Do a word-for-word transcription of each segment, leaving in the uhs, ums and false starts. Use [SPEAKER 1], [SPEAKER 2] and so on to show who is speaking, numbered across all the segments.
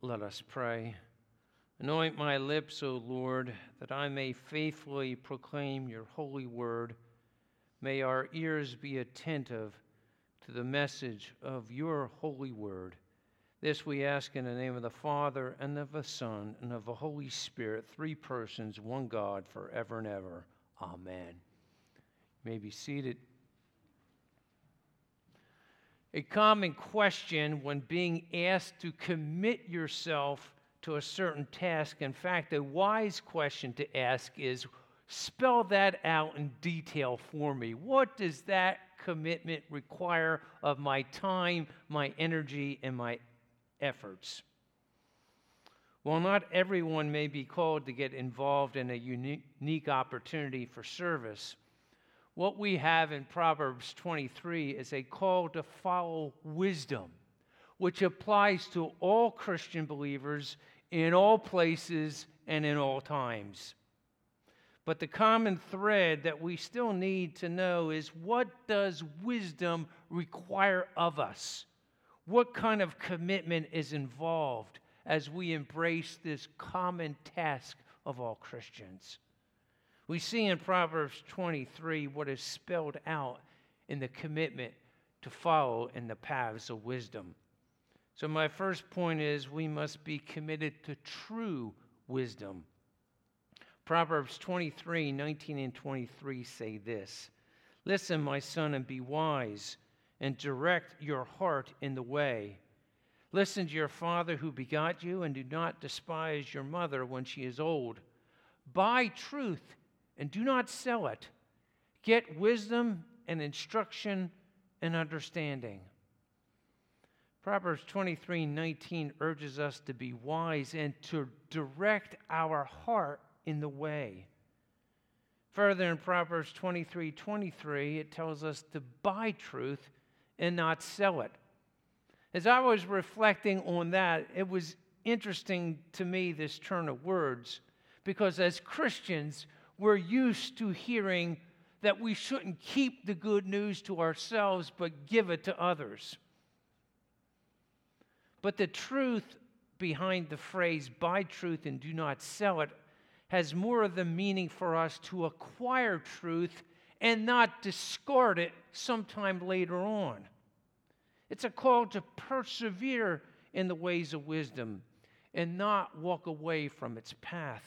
[SPEAKER 1] Let us pray. Anoint my lips, O Lord, that I may faithfully proclaim your holy word. May our ears be attentive to the message of your holy word. This we ask in the name of the Father, and of the Son, and of the Holy Spirit, three persons, one God, forever and ever. Amen. You may be seated. A common question when being asked to commit yourself to a certain task, in fact, a wise question to ask is, spell that out in detail for me. What does that commitment require of my time, my energy, and my efforts? While not everyone may be called to get involved in a unique opportunity for service, what we have in Proverbs twenty-three is a call to follow wisdom, which applies to all Christian believers in all places and in all times. But the common thread that we still need to know is, what does wisdom require of us? What kind of commitment is involved as we embrace this common task of all Christians? We see in Proverbs twenty-three what is spelled out in the commitment to follow in the paths of wisdom. So my first point is, we must be committed to true wisdom. Proverbs twenty-three, nineteen and twenty-three say this: "Listen, my son, and be wise, and direct your heart in the way. Listen to your father who begot you, and do not despise your mother when she is old. Buy truth and do not sell it. Get wisdom and instruction and understanding." Proverbs twenty-three, nineteen urges us to be wise and to direct our heart in the way. Further, in Proverbs twenty-three, twenty-three, it tells us to buy truth and not sell it. As I was reflecting on that, it was interesting to me, this turn of words, because as Christians, we're used to hearing that we shouldn't keep the good news to ourselves, but give it to others. But the truth behind the phrase, buy truth and do not sell it, has more of the meaning for us to acquire truth and not discard it sometime later on. It's a call to persevere in the ways of wisdom and not walk away from its path.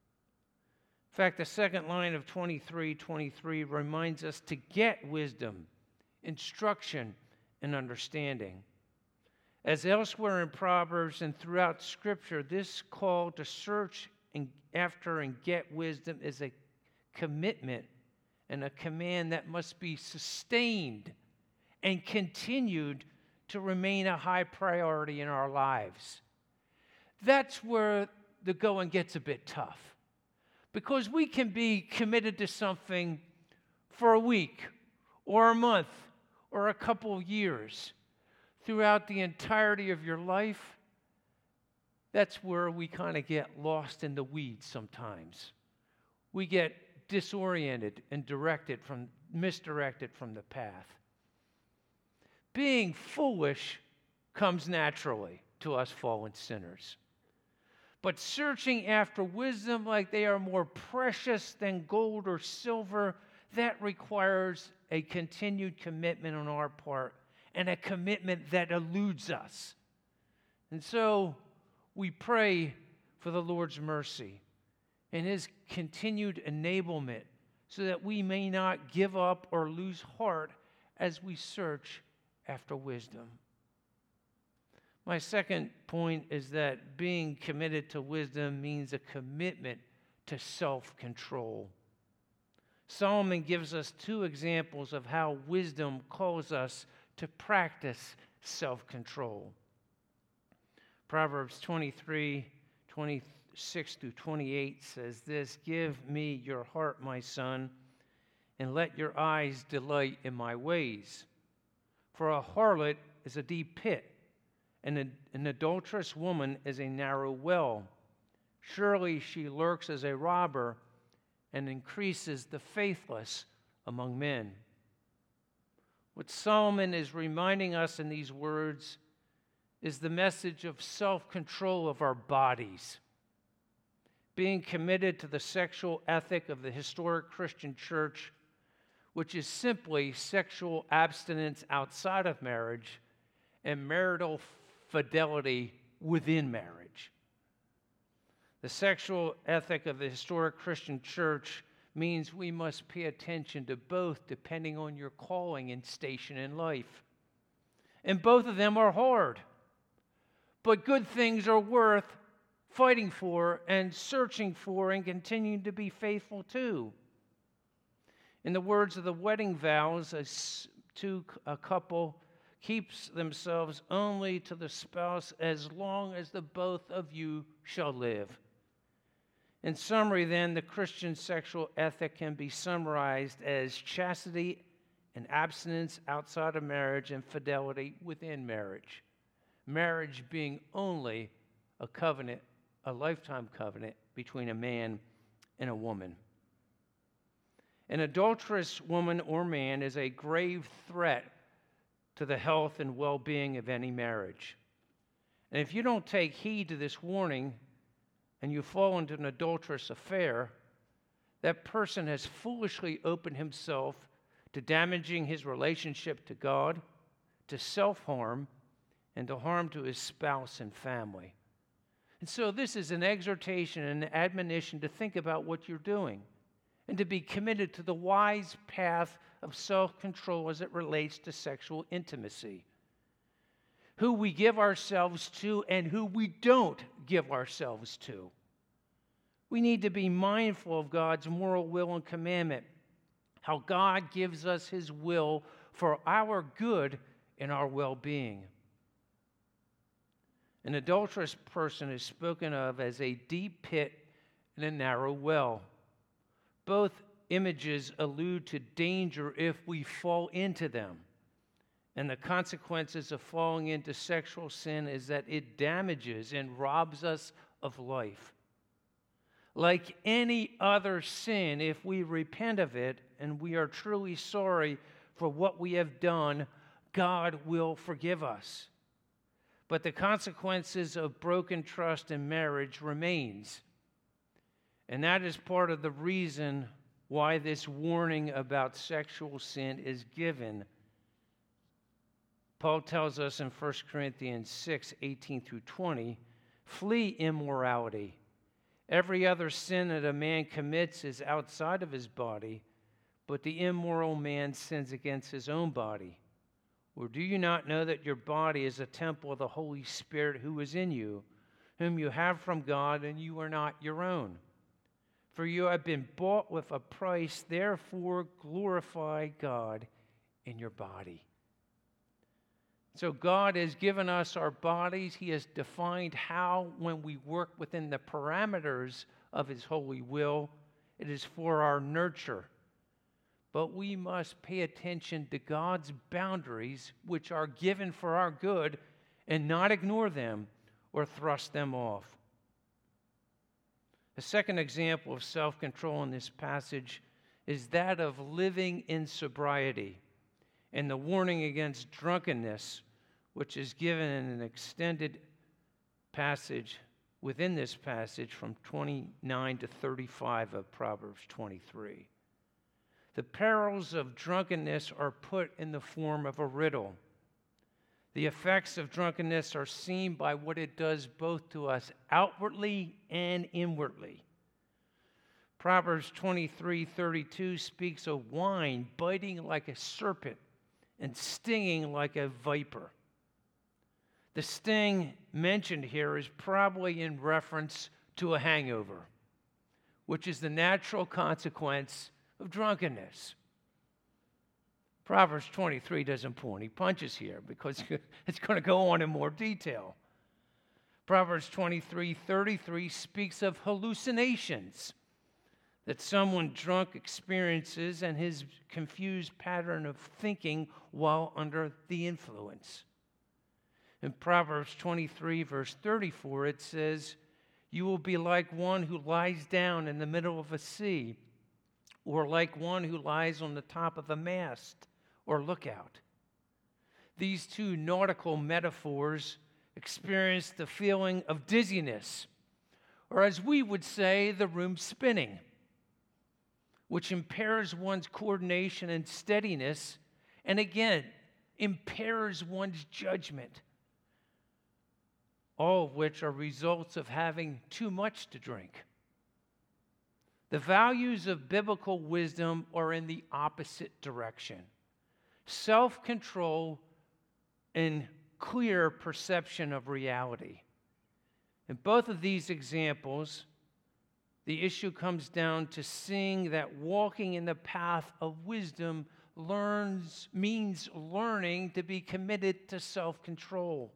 [SPEAKER 1] In fact, the second line of twenty-three twenty-three reminds us to get wisdom, instruction, and understanding. As elsewhere in Proverbs and throughout Scripture, this call to search and after and get wisdom is a commitment and a command that must be sustained and continued to remain a high priority in our lives. That's where the going gets a bit tough, because we can be committed to something for a week or a month or a couple of years. Throughout the entirety of your life, that's where we kind of get lost in the weeds sometimes. We get disoriented and directed from, misdirected from the path. Being foolish comes naturally to us fallen sinners. But searching after wisdom like they are more precious than gold or silver, that requires a continued commitment on our part and a commitment that eludes us. And so we pray for the Lord's mercy and His continued enablement so that we may not give up or lose heart as we search after wisdom. My second point is that being committed to wisdom means a commitment to self-control. Solomon gives us two examples of how wisdom calls us to practice self-control. Proverbs twenty-three, twenty-six through twenty-eight says this: "Give me your heart, my son, and let your eyes delight in my ways. For a harlot is a deep pit, and an, an adulterous woman is a narrow well. Surely she lurks as a robber and increases the faithless among men." What Solomon is reminding us in these words is the message of self-control of our bodies. Being committed to the sexual ethic of the historic Christian church, which is simply sexual abstinence outside of marriage and marital fidelity within marriage. The sexual ethic of the historic Christian church means we must pay attention to both depending on your calling and station in life. And both of them are hard. But good things are worth fighting for and searching for and continuing to be faithful to. In the words of the wedding vows, a, two, a couple keeps themselves only to the spouse as long as the both of you shall live. In summary, then, the Christian sexual ethic can be summarized as chastity and abstinence outside of marriage and fidelity within marriage. Marriage being only a covenant, a lifetime covenant between a man and a woman. An adulterous woman or man is a grave threat to the health and well-being of any marriage. And if you don't take heed to this warning and you fall into an adulterous affair, that person has foolishly opened himself to damaging his relationship to God, to self-harm, and to harm to his spouse and family. And so this is an exhortation and an admonition to think about what you're doing and to be committed to the wise path of self-control as it relates to sexual intimacy. Who we give ourselves to and who we don't give ourselves to. We need to be mindful of God's moral will and commandment, how God gives us his will for our good and our well-being. An adulterous person is spoken of as a deep pit and a narrow well. Both images allude to danger if we fall into them. And the consequences of falling into sexual sin is that it damages and robs us of life. Like any other sin, if we repent of it and we are truly sorry for what we have done, God will forgive us. But the consequences of broken trust in marriage remains. And that is part of the reason why this warning about sexual sin is given. Paul tells us in First Corinthians six, eighteen through twenty, flee immorality. Every other sin that a man commits is outside of his body, but the immoral man sins against his own body. Or do you not know that your body is a temple of the Holy Spirit who is in you, whom you have from God, and you are not your own? For you have been bought with a price, therefore glorify God in your body. So God has given us our bodies. He has defined how, when we work within the parameters of his holy will, it is for our nurture. But we must pay attention to God's boundaries, which are given for our good, and not ignore them or thrust them off. The second example of self-control in this passage is that of living in sobriety and the warning against drunkenness, which is given in an extended passage within this passage from twenty-nine to thirty-five of Proverbs twenty-three. The perils of drunkenness are put in the form of a riddle. The effects of drunkenness are seen by what it does both to us outwardly and inwardly. Proverbs twenty-three thirty-two speaks of wine biting like a serpent and stinging like a viper. The sting mentioned here is probably in reference to a hangover, which is the natural consequence of drunkenness. Proverbs twenty-three doesn't pull any punches here because it's going to go on in more detail. Proverbs twenty-three thirty-three speaks of hallucinations that someone drunk experiences and his confused pattern of thinking while under the influence. In Proverbs twenty-three, verse thirty-four, it says, "You will be like one who lies down in the middle of a sea, or like one who lies on the top of a mast or lookout." These two nautical metaphors experience the feeling of dizziness, or as we would say, the room spinning, which impairs one's coordination and steadiness, and again, impairs one's judgment, all of which are results of having too much to drink. The values of biblical wisdom are in the opposite direction: self-control and clear perception of reality. In both of these examples, the issue comes down to seeing that walking in the path of wisdom learns means learning to be committed to self-control.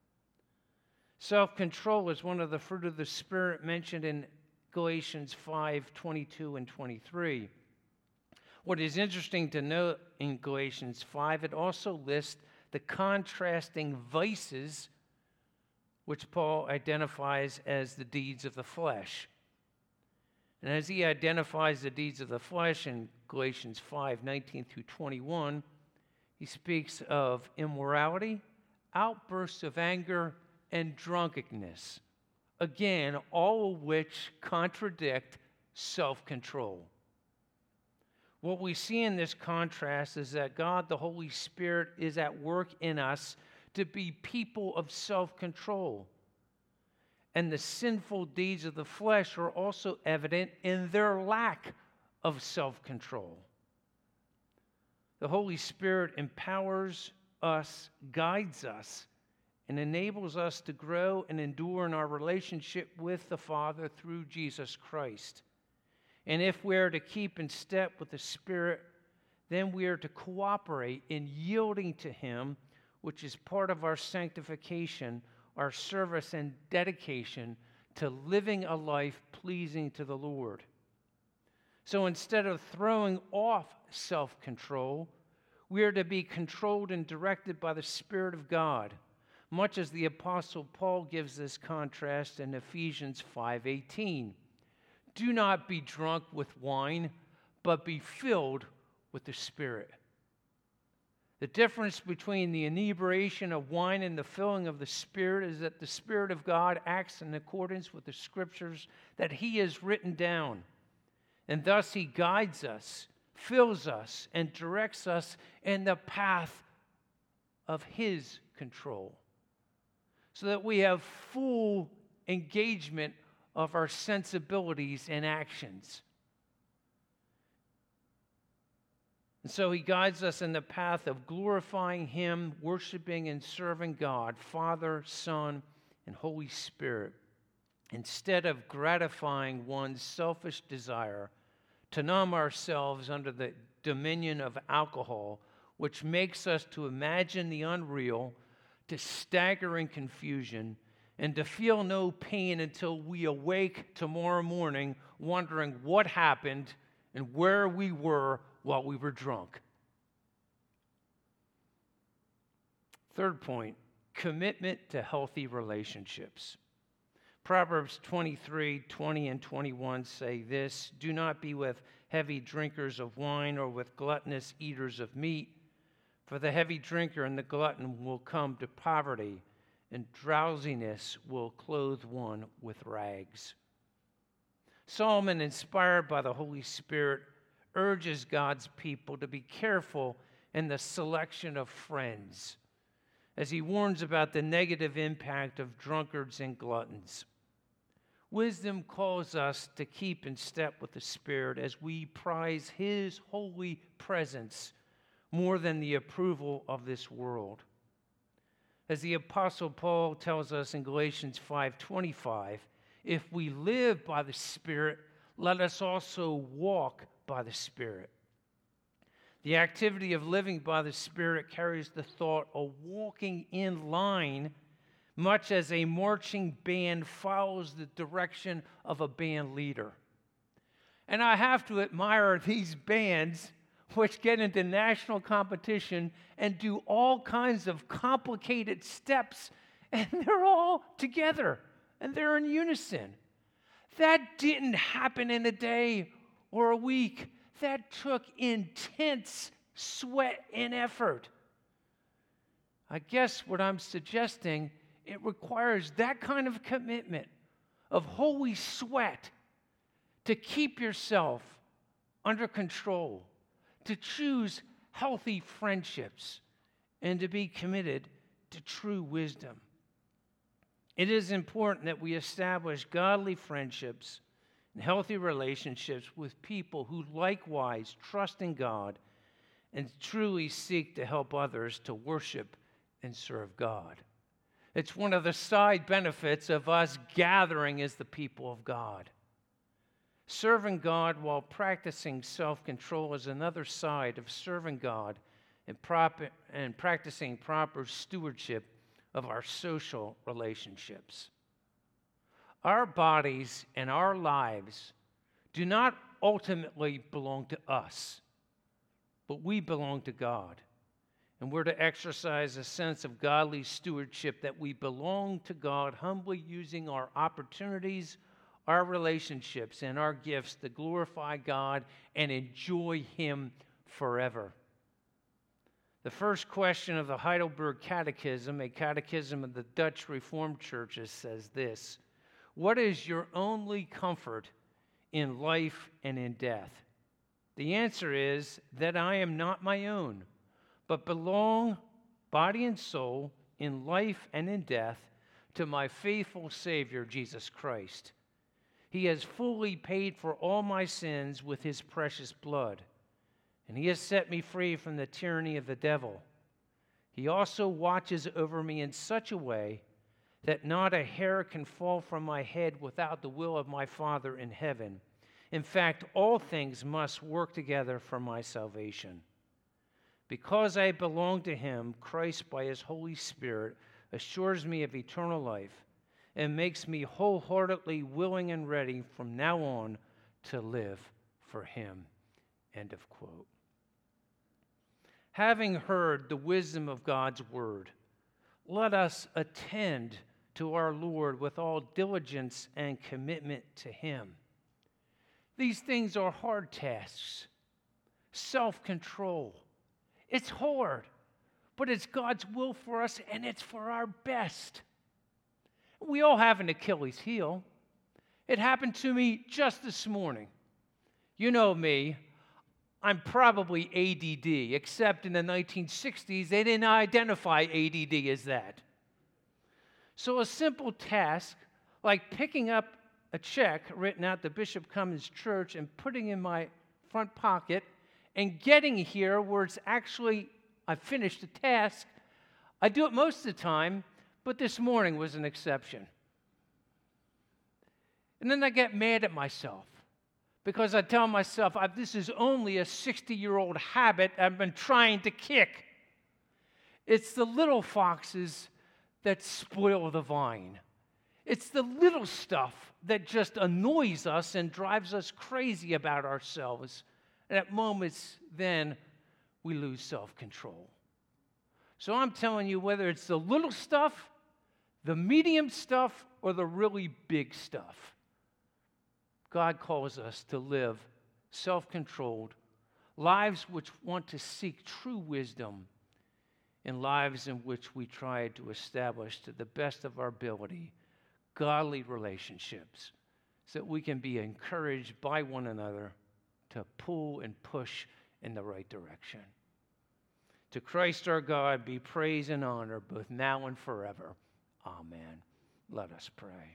[SPEAKER 1] Self-control is one of the fruit of the Spirit mentioned in Galatians five, twenty-two and twenty-three. What is interesting to note in Galatians five, it also lists the contrasting vices which Paul identifies as the deeds of the flesh. And as he identifies the deeds of the flesh in Galatians five, nineteen through twenty-one, he speaks of immorality, outbursts of anger, and drunkenness. Again, all of which contradict self-control. What we see in this contrast is that God, the Holy Spirit, is at work in us to be people of self-control. And the sinful deeds of the flesh are also evident in their lack of self-control. The Holy Spirit empowers us, guides us, and enables us to grow and endure in our relationship with the Father through Jesus Christ. And if we are to keep in step with the Spirit, then we are to cooperate in yielding to Him, which is part of our sanctification, our service and dedication to living a life pleasing to the Lord. So instead of throwing off self-control, we are to be controlled and directed by the Spirit of God, much as the Apostle Paul gives this contrast in Ephesians five eighteen. Do not be drunk with wine, but be filled with the Spirit. The difference between the inebriation of wine and the filling of the Spirit is that the Spirit of God acts in accordance with the Scriptures that He has written down. And thus He guides us, fills us, and directs us in the path of His control, so that we have full engagement of our sensibilities and actions. And so He guides us in the path of glorifying Him, worshiping and serving God, Father, Son, and Holy Spirit, instead of gratifying one's selfish desire to numb ourselves under the dominion of alcohol, which makes us to imagine the unreal, to stagger in confusion, and to feel no pain until we awake tomorrow morning wondering what happened and where we were while we were drunk. Third point, commitment to healthy relationships. Proverbs twenty-three, twenty and twenty-one say this: do not be with heavy drinkers of wine or with gluttonous eaters of meat, for the heavy drinker and the glutton will come to poverty, and drowsiness will clothe one with rags. Solomon, inspired by the Holy Spirit, urges God's people to be careful in the selection of friends, as he warns about the negative impact of drunkards and gluttons. Wisdom calls us to keep in step with the Spirit as we prize His holy presence more than the approval of this world. As the Apostle Paul tells us in Galatians five twenty-five, if we live by the Spirit, let us also walk by the Spirit. The activity of living by the Spirit carries the thought of walking in line, much as a marching band follows the direction of a band leader. And I have to admire these bands which get into national competition and do all kinds of complicated steps, and they're all together, and they're in unison. That didn't happen in a day or a week. That took intense sweat and effort. I guess what I'm suggesting It requires that kind of commitment of holy sweat to keep yourself under control, to choose healthy friendships, and to be committed to true wisdom. It is important that we establish godly friendships and healthy relationships with people who likewise trust in God and truly seek to help others to worship and serve God. It's one of the side benefits of us gathering as the people of God. Serving God while practicing self-control is another side of serving God and, proper, and practicing proper stewardship of our social relationships. Our bodies and our lives do not ultimately belong to us, but we belong to God. And we're to exercise a sense of godly stewardship that we belong to God, humbly using our opportunities, our relationships, and our gifts to glorify God and enjoy Him forever. The first question of the Heidelberg Catechism, a catechism of the Dutch Reformed churches, says this: what is your only comfort in life and in death? The answer is that I am not my own, but belong, body and soul, in life and in death, to my faithful Savior, Jesus Christ. He has fully paid for all my sins with His precious blood, and He has set me free from the tyranny of the devil. He also watches over me in such a way that not a hair can fall from my head without the will of my Father in heaven. In fact, all things must work together for my salvation. Because I belong to Him, Christ, by His Holy Spirit, assures me of eternal life and makes me wholeheartedly willing and ready from now on to live for Him. End of quote. Having heard the wisdom of God's word, let us attend to our Lord with all diligence and commitment to Him. These things are hard tasks. Self-control. It's hard, but it's God's will for us, and it's for our best. We all have an Achilles heel. It happened to me just this morning. You know me, I'm probably A D D, except in the nineteen sixties, they didn't identify A D D as that. So a simple task like picking up a check written out to Bishop Cummins Church and putting in my front pocket and getting here where it's actually, I finished the task. I do it most of the time, but this morning was an exception. And then I get mad at myself because I tell myself, this is only a sixty-year-old habit I've been trying to kick. It's the little foxes that spoil the vine. It's the little stuff that just annoys us and drives us crazy about ourselves. And at moments, then, we lose self-control. So I'm telling you, whether it's the little stuff, the medium stuff, or the really big stuff, God calls us to live self-controlled lives which want to seek true wisdom, and lives in which we try to establish, to the best of our ability, godly relationships so that we can be encouraged by one another to pull and push in the right direction. To Christ our God be praise and honor both now and forever. Amen. Let us pray.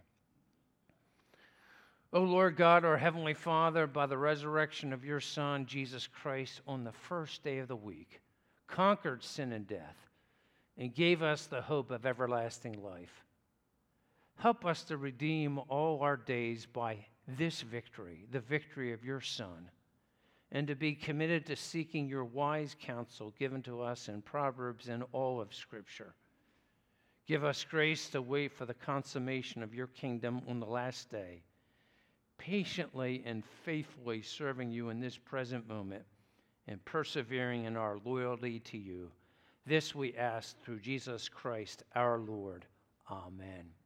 [SPEAKER 1] O Lord God, our Heavenly Father, by the resurrection of your Son, Jesus Christ, on the first day of the week, conquered sin and death, and gave us the hope of everlasting life. Help us to redeem all our days by this victory, the victory of your Son, and to be committed to seeking your wise counsel given to us in Proverbs and all of Scripture. Give us grace to wait for the consummation of your kingdom on the last day, patiently and faithfully serving you in this present moment and persevering in our loyalty to you. This we ask through Jesus Christ our Lord. Amen.